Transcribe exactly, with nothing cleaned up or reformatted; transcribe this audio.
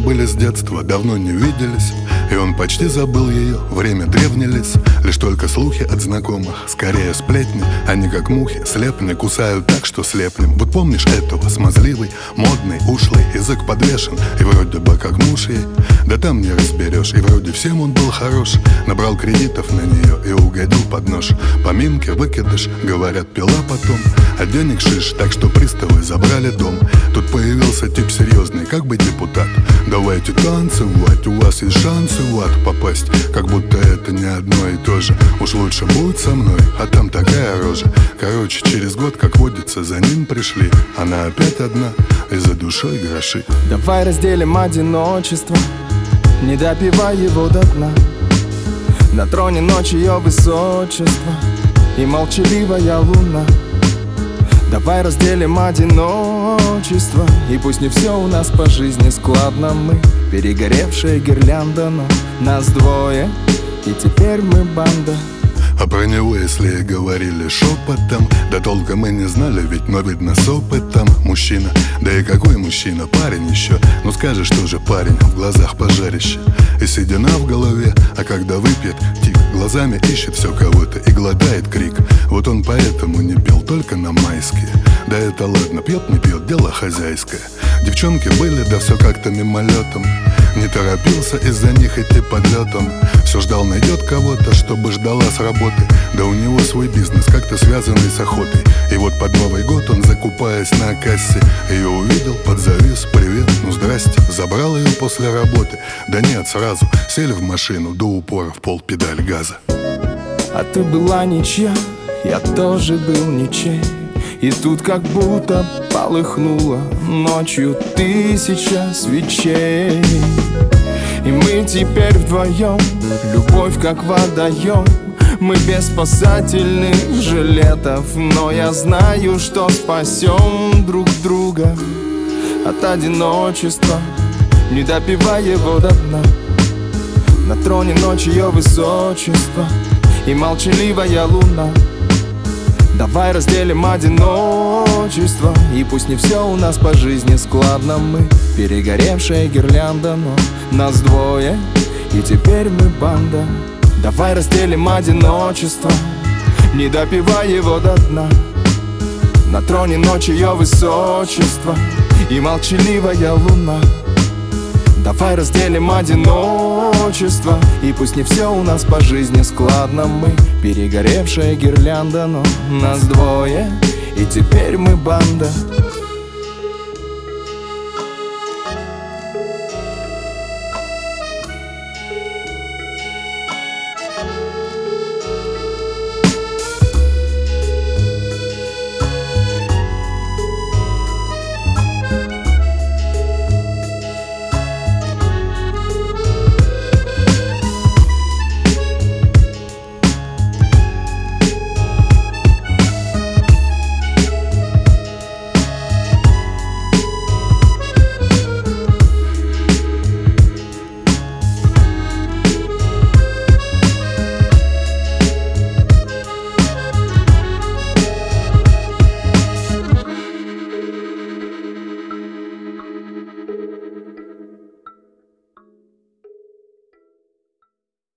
были с детства, давно не виделись, и он почти забыл ее, время древний лес. Лишь только слухи от знакомых, скорее сплетни. Они как мухи, слепни, кусают так, что слепнем. Вот помнишь этого, смазливый, модный, ушлый, язык подвешен, и вроде бы как муж ей. Да там не разберешь, и вроде всем он был хорош. Набрал кредитов на нее и угодил под нож. Поминки, выкидыш, говорят, пила потом, а денег шиш, так что приставы забрали дом. Тут появился тип серьезный, как бы депутат. Давайте танцевать, у вас есть шансы в ад попасть. Как будто это не одно и то же. Уж лучше будь со мной, а там такая рожа. Короче, через год, как водится, за ним пришли. Она опять одна, и за душой гроши. Давай разделим одиночество, не допивай его до дна. На троне ночи ее высочество и молчаливая луна. Давай разделим одиночество, и пусть не все у нас по жизни складно. Мы перегоревшая гирлянда, но нас двое, и теперь мы банда. А про него, если и говорили шепотом, да толком мы не знали, ведь, но видно с опытом. Мужчина, да и какой мужчина, парень еще. Ну скажешь, что же парень, в глазах пожарище и седина в голове. А когда выпьет, тик, глазами ищет все кого-то и глотает крик. Вот он поэтому не пил только на майские. Да это ладно, пьет, не пьет, дело хозяйское. Девчонки были, да все как-то мимолетом. Не торопился из-за них идти подлетом. Все ждал, найдет кого-то, чтобы ждала с работы. Да у него свой бизнес, как-то связанный с охотой. И вот под Новый год он, закупаясь на кассе, ее увидел, подзавис, привет, ну здрасте. Забрал ее после работы, да нет, сразу сели в машину, до упора в пол педаль газа. А ты была ничья, я тоже был ничей. И тут как будто полыхнуло ночью тысяча свечей. И мы теперь вдвоем, любовь как водоем. Мы без спасательных жилетов, но я знаю, что спасем друг друга от одиночества, не допивая его до дна. На троне ночи ее высочество и молчаливая луна. Давай разделим одиночество, и пусть не все у нас по жизни складно. Мы перегоревшая гирлянда, но нас двое, и теперь мы банда. Давай разделим одиночество, не допивай его до дна. На троне ночи ее высочество и молчаливая луна. Давай разделим одиночество, и пусть не все у нас по жизни складно. Мы перегоревшая гирлянда, но нас двое, и теперь мы банда.